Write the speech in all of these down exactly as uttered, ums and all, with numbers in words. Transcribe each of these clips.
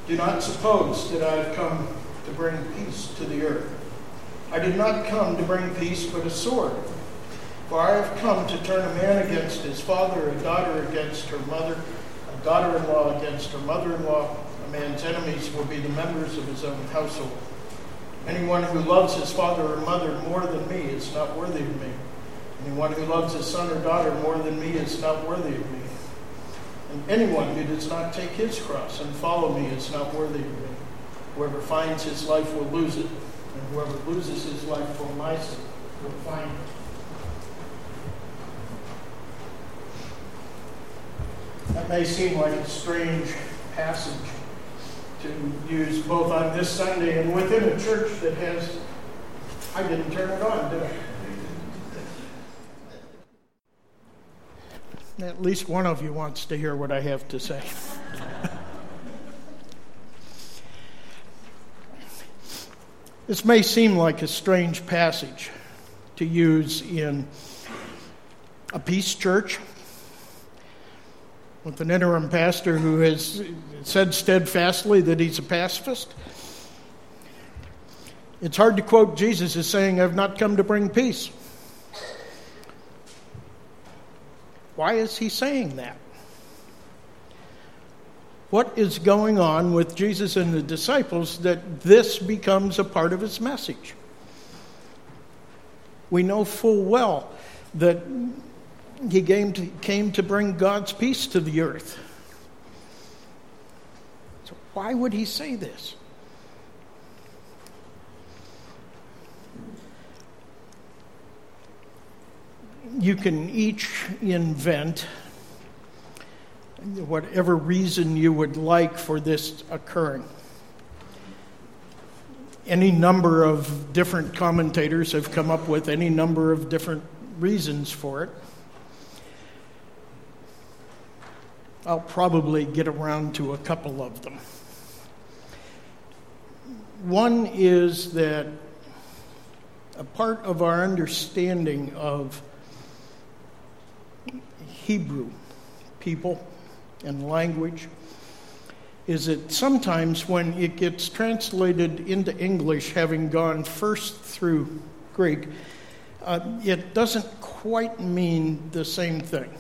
Do not suppose that I have come to bring peace to the earth. I did not come to bring peace, but a sword. For I have come to turn a man against his father, a daughter against her mother, a daughter-in-law against her mother-in-law. A man's enemies will be the members of his own household. Anyone who loves his father or mother more than me is not worthy of me. Anyone who loves his son or daughter more than me is not worthy of me. And anyone who does not take his cross and follow me is not worthy of me. Whoever finds his life will lose it, and whoever loses his life for my sake will find it. That may seem like a strange passage to use both on this Sunday and within a church that has, I didn't turn it on, did I? At least one of you wants to hear what I have to say. This may seem like a strange passage to use in a peace church with an interim pastor who has said steadfastly that he's a pacifist. It's hard to quote Jesus as saying, "I've not come to bring peace." Why is he saying that? What is going on with Jesus and the disciples that this becomes a part of his message? We know full well that he came to, came to bring God's peace to the earth. So why would he say this? You can each invent whatever reason you would like for this occurring. Any number of different commentators have come up with any number of different reasons for it. I'll probably get around to a couple of them. One is that a part of our understanding of Hebrew people and language is that sometimes when it gets translated into English, having gone first through Greek, uh, it doesn't quite mean the same thing.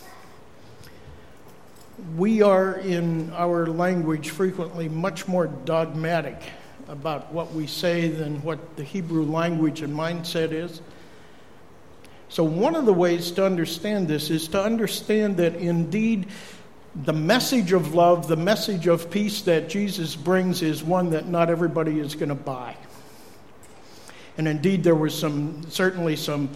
We are in our language frequently much more dogmatic about what we say than what the Hebrew language and mindset is. So one of the ways to understand this is to understand that indeed the message of love, the message of peace that Jesus brings is one that not everybody is going to buy. And indeed there was some, certainly some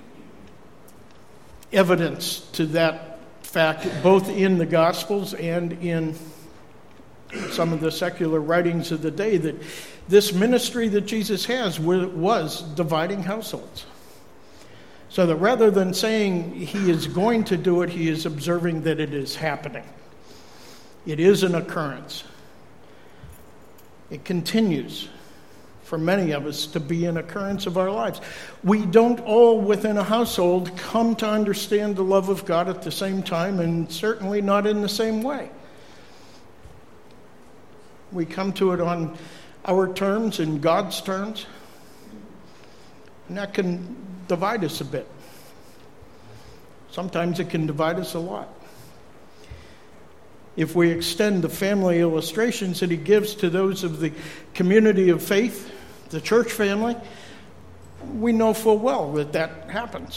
evidence to that fact, both in the Gospels and in some of the secular writings of the day, that this ministry that Jesus has was dividing households. So that rather than saying he is going to do it, he is observing that it is happening. It is an occurrence. It continues for many of us to be an occurrence of our lives. We don't all within a household come to understand the love of God at the same time, and certainly not in the same way. We come to it on our terms and God's terms, and that can divide us a bit. Sometimes it can divide us a lot. If we extend the family illustrations that he gives to those of the community of faith, the church family, we know full well that that happens.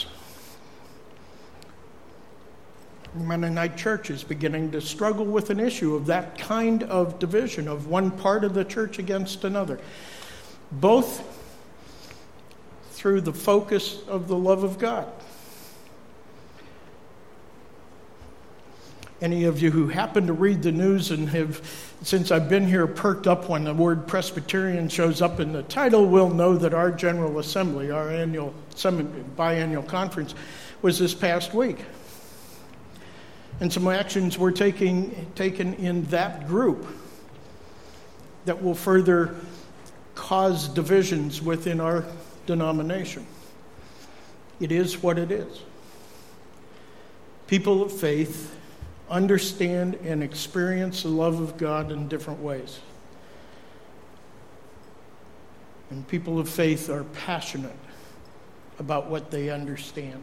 Mennonite Church is beginning to struggle with an issue of that kind of division of one part of the church against another, both through the focus of the love of God. Any of you who happen to read the news and have, since I've been here, perked up when the word Presbyterian shows up in the title will know that our General Assembly, our annual biannual conference, was this past week. And some actions were taking, taken in that group that will further cause divisions within our denomination. It is what it is. People of faith understand and experience the love of God in different ways. And people of faith are passionate about what they understand.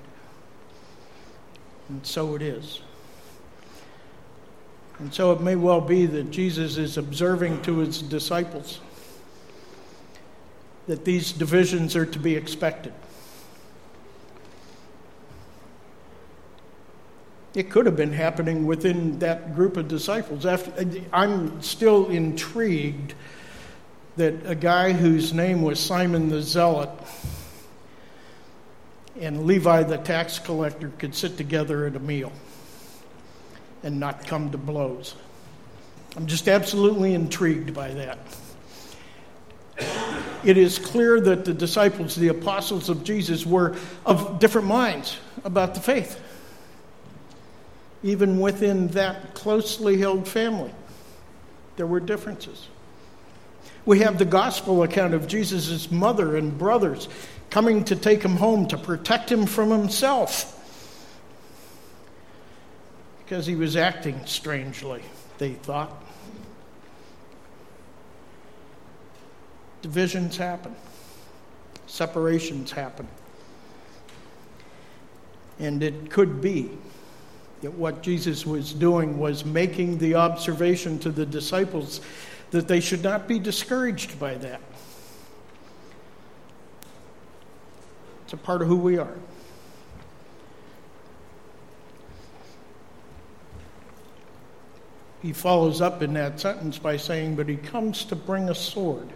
And so it is. And so it may well be that Jesus is observing to his disciples that these divisions are to be expected. It could have been happening within that group of disciples. After, I'm still intrigued that a guy whose name was Simon the Zealot and Levi the tax collector could sit together at a meal and not come to blows. I'm just absolutely intrigued by that. It is clear that the disciples, the apostles of Jesus, were of different minds about the faith, even within that closely held family. There were differences. We have the gospel account of Jesus' mother and brothers coming to take him home to protect him from himself because he was acting strangely, they thought. Divisions happen. Separations happen. And it could be that what Jesus was doing was making the observation to the disciples that they should not be discouraged by that. It's a part of who we are. He follows up in that sentence by saying, but he comes to bring a sword.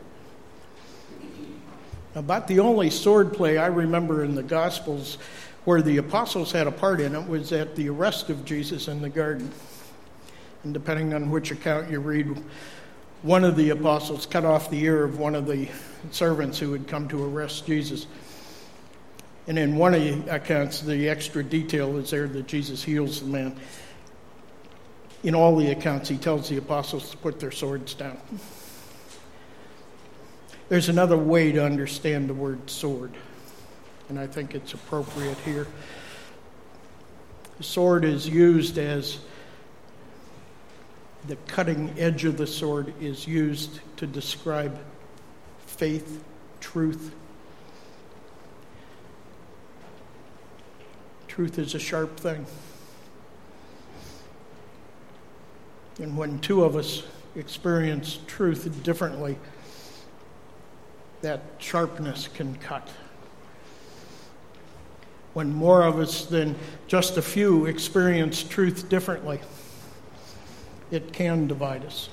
About the only sword play I remember in the Gospels where the apostles had a part in it was at the arrest of Jesus in the garden. And depending on which account you read, one of the apostles cut off the ear of one of the servants who had come to arrest Jesus. And in one of the accounts, the extra detail is there that Jesus heals the man. In all the accounts, he tells the apostles to put their swords down. There's another way to understand the word sword, and I think it's appropriate here. The sword is used as, the cutting edge of the sword is used to describe faith, truth. Truth is a sharp thing. And when two of us experience truth differently, that sharpness can cut. When more of us than just a few experience truth differently, it can divide us.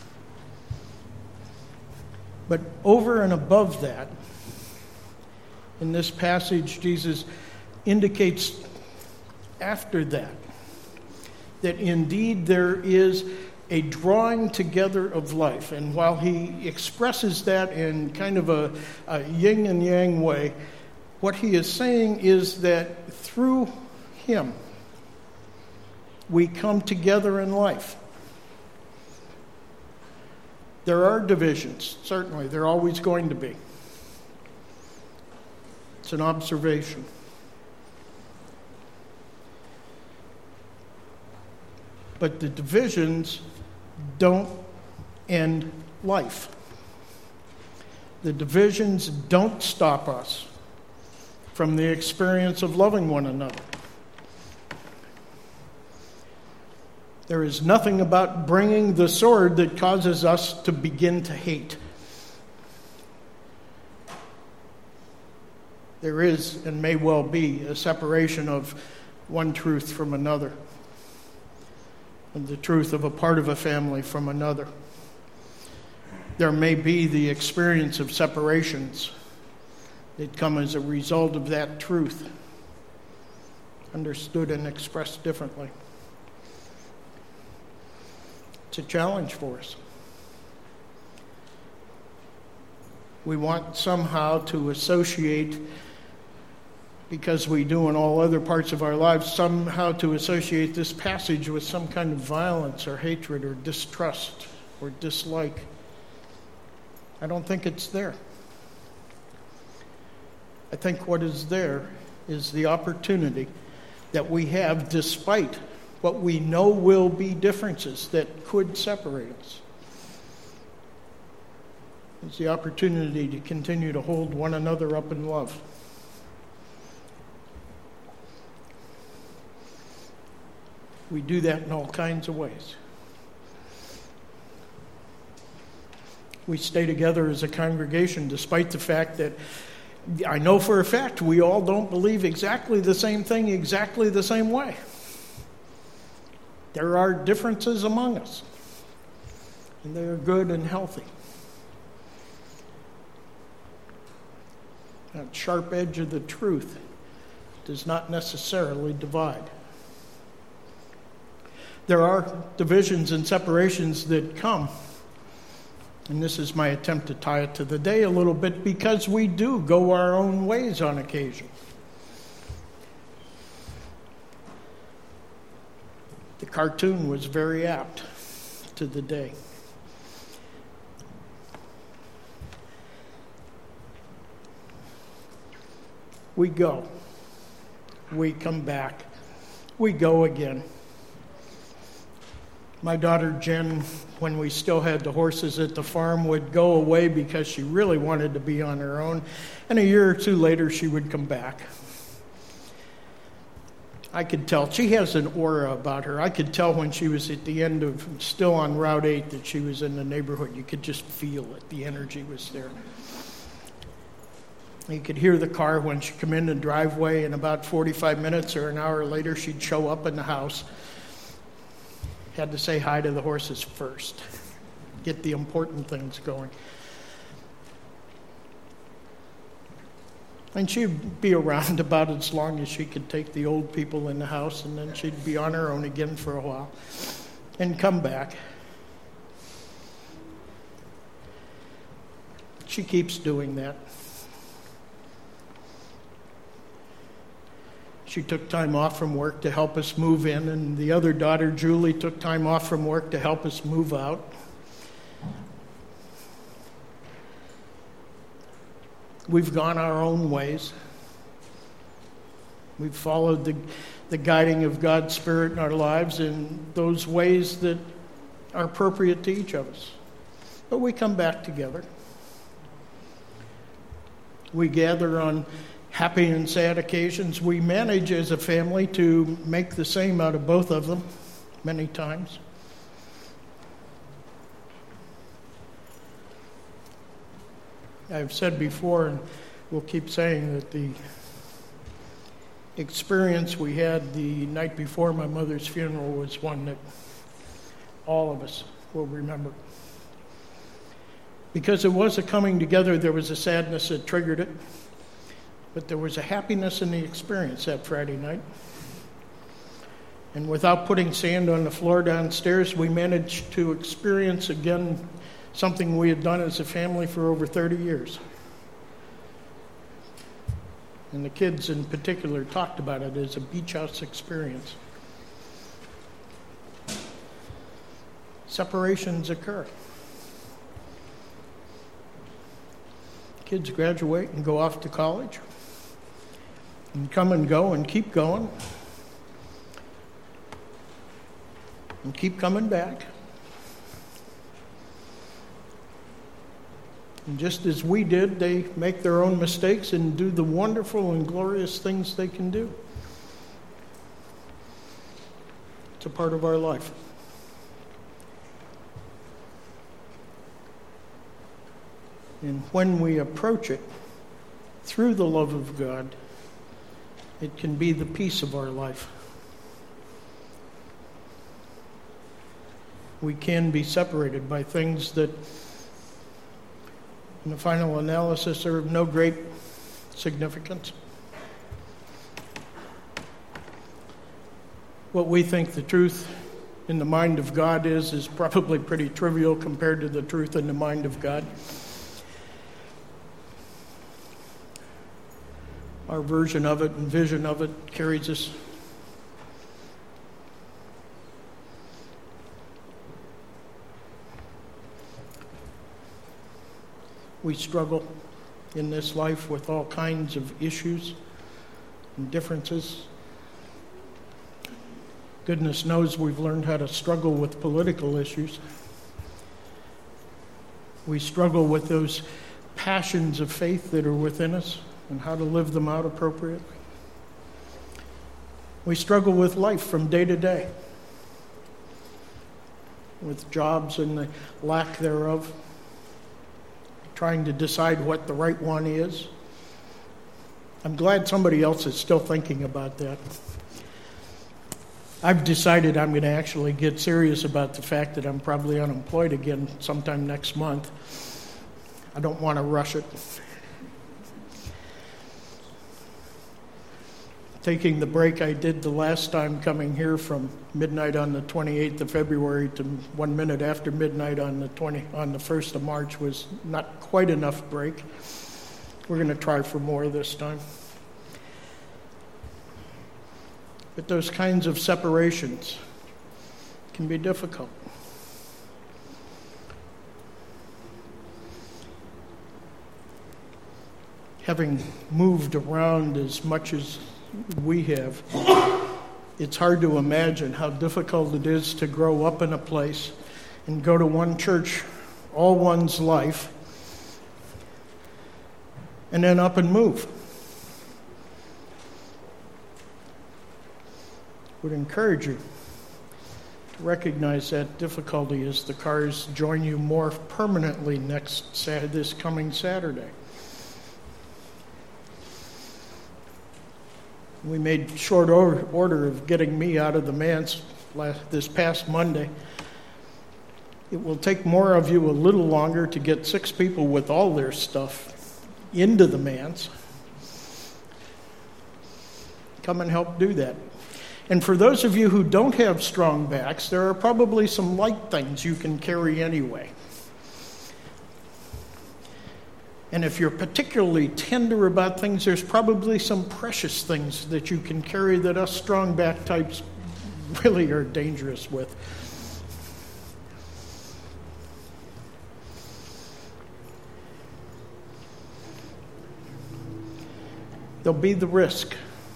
But over and above that, in this passage, Jesus indicates after that, that indeed there is a drawing together of life. And while he expresses that in kind of a, a yin and yang way, what he is saying is that through him, we come together in life. There are divisions, certainly. There are always going to be. It's an observation. But the divisions don't end life. The divisions don't stop us from the experience of loving one another. There is nothing about bringing the sword that causes us to begin to hate. There is, and may well be, a separation of one truth from another, and the truth of a part of a family from another. There may be the experience of separations that come as a result of that truth, understood and expressed differently. It's a challenge for us. We want somehow to associate, because we do in all other parts of our lives, somehow to associate this passage with some kind of violence or hatred or distrust or dislike. I don't think it's there. I think what is there is the opportunity that we have, despite what we know will be differences that could separate us. is the opportunity to continue to hold one another up in love. We do that in all kinds of ways. We stay together as a congregation despite the fact that I know for a fact we all don't believe exactly the same thing exactly the same way. There are differences among us, and they are good and healthy. That sharp edge of the truth does not necessarily divide. There are divisions and separations that come, and this is my attempt to tie it to the day a little bit, because we do go our own ways on occasion. The cartoon was very apt to the day. We go. We come back. We go again. My daughter Jen, when we still had the horses at the farm, would go away because she really wanted to be on her own. And a year or two later, she would come back. I could tell. She has an aura about her. I could tell when she was at the end of, still on Route eight, that she was in the neighborhood. You could just feel it. The energy was there. You could hear the car when she come in the driveway, and about forty-five minutes or an hour later, she'd show up in the house. Had to say hi to the horses first. Get the important things going. And she'd be around about as long as she could take the old people in the house, and then she'd be on her own again for a while and come back. She keeps doing that. She took time off from work to help us move in, and the other daughter, Julie, took time off from work to help us move out. We've gone our own ways. We've followed the, the guiding of God's Spirit in our lives in those ways that are appropriate to each of us. But we come back together. We gather on happy and sad occasions. We manage as a family to make the same out of both of them many times. I've said before, and we'll keep saying, that the experience we had the night before my mother's funeral was one that all of us will remember. Because it was a coming together, there was a sadness that triggered it, but there was a happiness in the experience that Friday night. And without putting sand on the floor downstairs, we managed to experience again something we had done as a family for over thirty years. And the kids in particular talked about it as a beach house experience. Separations occur. Kids graduate and go off to college and come and go and keep going and keep coming back. And just as we did, they make their own mistakes and do the wonderful and glorious things they can do. It's a part of our life. And when we approach it through the love of God, it can be the peace of our life. We can be separated by things that, in the final analysis, are of no great significance. What we think the truth in the mind of God is, is probably pretty trivial compared to the truth in the mind of God. Our version of it and vision of it carries us. We struggle in this life with all kinds of issues and differences. Goodness knows we've learned how to struggle with political issues. We struggle with those passions of faith that are within us and how to live them out appropriately. We struggle with life from day to day, with jobs and the lack thereof, trying to decide what the right one is. I'm glad somebody else is still thinking about that. I've decided I'm going to actually get serious about the fact that I'm probably unemployed again sometime next month. I don't want to rush it. Taking the break I did the last time coming here from midnight on the twenty-eighth of February to one minute after midnight on the twenty on the first of March was not quite enough break. We're going to try for more this time. But those kinds of separations can be difficult. Having moved around as much as we have, it's hard to imagine how difficult it is to grow up in a place and go to one church all one's life and then up and move. I would encourage you to recognize that difficulty as the cars join you more permanently next Saturday, this coming Saturday. We made short order of getting me out of the manse last, this past Monday. It will take more of you a little longer to get six people with all their stuff into the manse. Come and help do that. And for those of you who don't have strong backs, there are probably some light things you can carry anyway. And if you're particularly tender about things, there's probably some precious things that you can carry that us strong back types really are dangerous with. There'll be the risk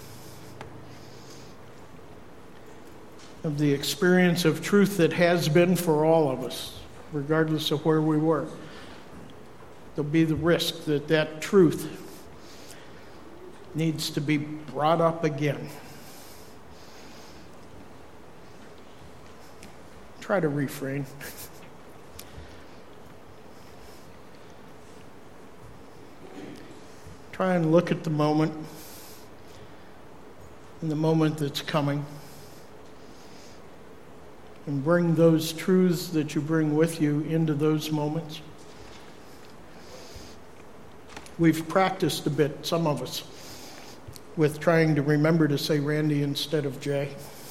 of the experience of truth that has been for all of us, regardless of where we were. There'll be the risk that that truth needs to be brought up again. Try to refrain. Try and look at the moment, and the moment that's coming, and bring those truths that you bring with you into those moments. We've practiced a bit, some of us, with trying to remember to say Randy instead of Jay.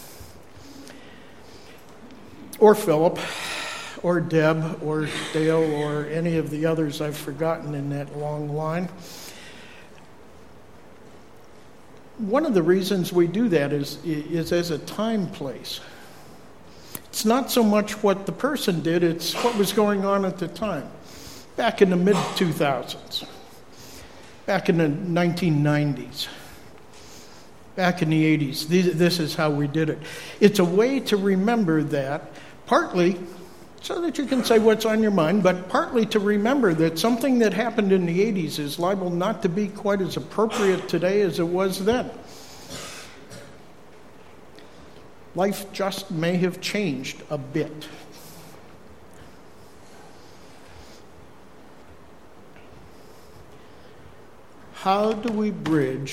Or Philip, or Deb, or Dale, or any of the others I've forgotten in that long line. One of the reasons we do that is, is as a time place. It's not so much what the person did, it's what was going on at the time. Back in the mid two thousands. Back in the nineteen nineties, back in the eighties, this is how we did it. It's a way to remember that, partly so that you can say what's on your mind, but partly to remember that something that happened in the eighties is liable not to be quite as appropriate today as it was then. Life just may have changed a bit. How do we bridge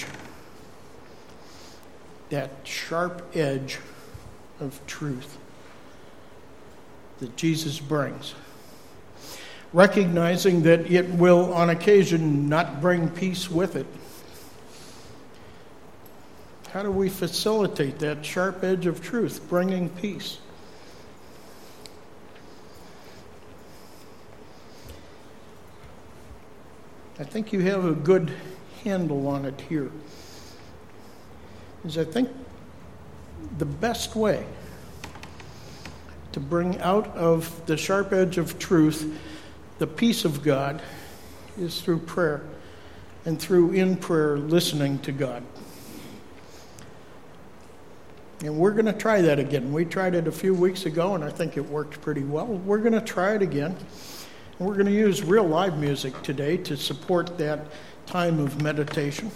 that sharp edge of truth that Jesus brings? Recognizing that it will, on occasion, not bring peace with it. How do we facilitate that sharp edge of truth, bringing peace? I think you have a good handle on it here. Is I think the best way to bring out of the sharp edge of truth the peace of God is through prayer, and through in prayer listening to God. And we're going to try that again. We tried it a few weeks ago, and I think it worked pretty well. We're going to try it again. We're going to use real live music today to support that time of meditation.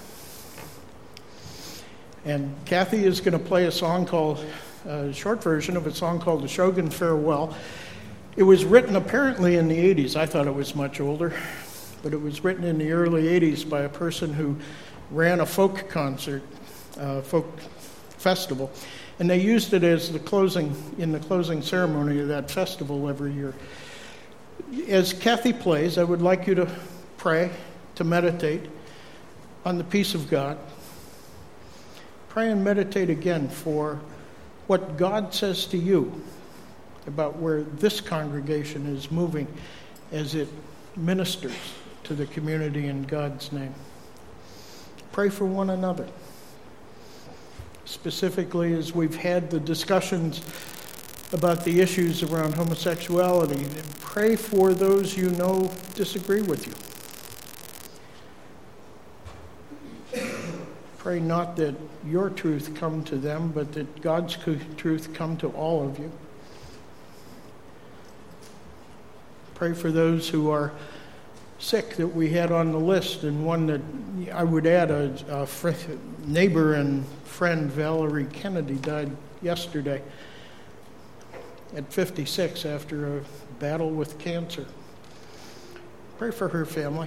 And Kathy is going to play a song called, a short version of a song called The Shogun Farewell. It was written apparently in the eighties. I thought it was much older, but it was written in the early eighties by a person who ran a folk concert, uh, folk festival, and they used it as the closing, in the closing ceremony of that festival every year. As Kathy plays, I would like you to pray, to meditate on the peace of God. Pray and meditate again for what God says to you about where this congregation is moving as it ministers to the community in God's name. Pray for one another. Specifically, as we've had the discussions about the issues around homosexuality, pray for those you know disagree with you. Pray not that your truth come to them, but that God's truth come to all of you. Pray for those who are sick that we had on the list, and one that I would add, a, a fr- neighbor and friend, Valerie Kennedy, died yesterday at fifty-six after a battle with cancer. Pray for her family,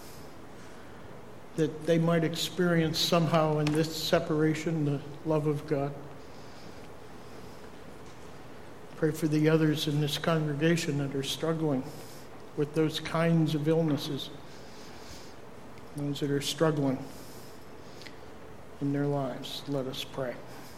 that they might experience somehow in this separation the love of God. Pray for the others in this congregation that are struggling with those kinds of illnesses, those that are struggling in their lives. Let us pray.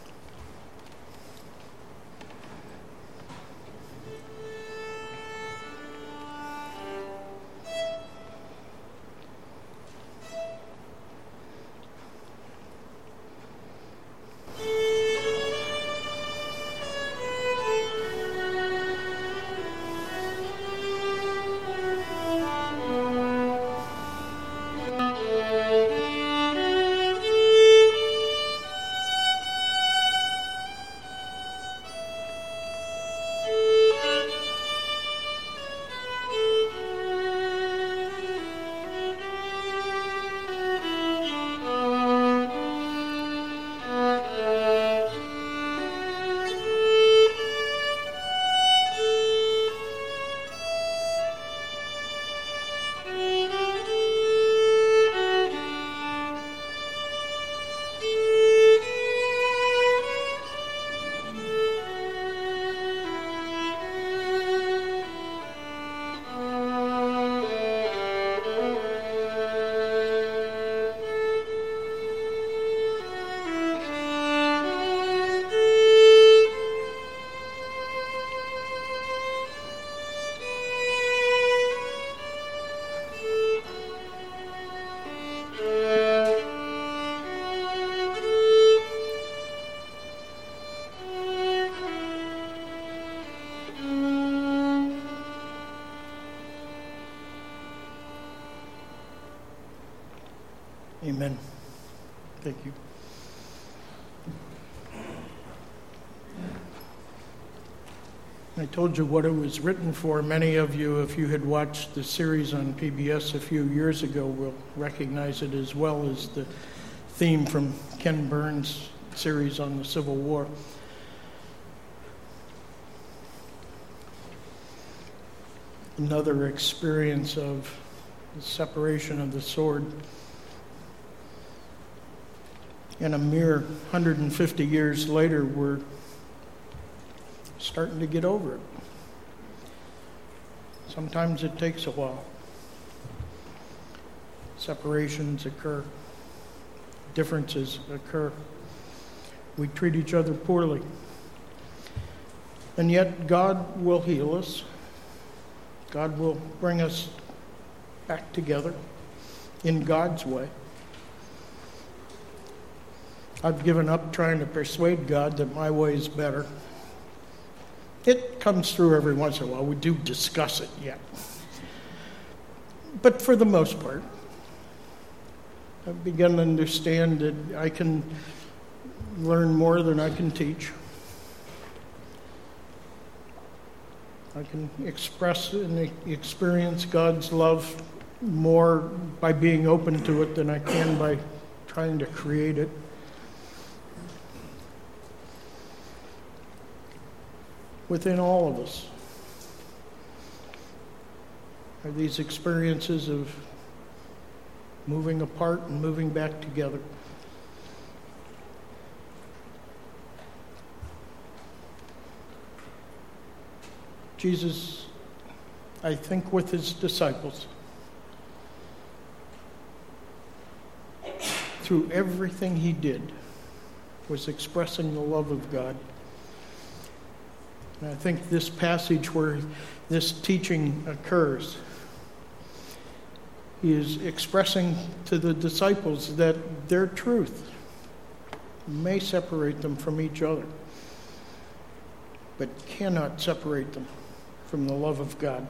Amen. Thank you. I told you what it was written for. Many of you, if you had watched the series on P B S a few years ago, will recognize it as well as the theme from Ken Burns' series on the Civil War. Another experience of the separation of the sword. And a mere one hundred fifty years later, we're starting to get over it. Sometimes it takes a while. Separations occur. Differences occur. We treat each other poorly. And yet God will heal us. God will bring us back together in God's way. I've given up trying to persuade God that my way is better. It comes through every once in a while. We do discuss it yet. But for the most part, I've begun to understand that I can learn more than I can teach. I can express and experience God's love more by being open to it than I can by trying to create it. Within all of us are these experiences of moving apart and moving back together. Jesus, I think with his disciples, through everything he did, was expressing the love of God. And I think this passage where this teaching occurs, he is expressing to the disciples that their truth may separate them from each other, but cannot separate them from the love of God.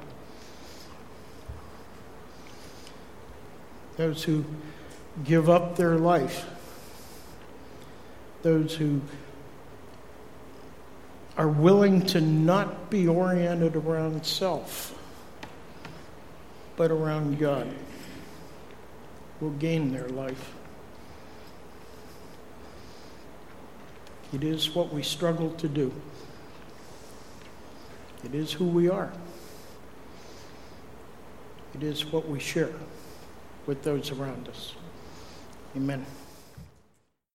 Those who give up their life, those who are willing to not be oriented around self, but around God, will gain their life. It is what we struggle to do. It is who we are. It is what we share with those around us. Amen.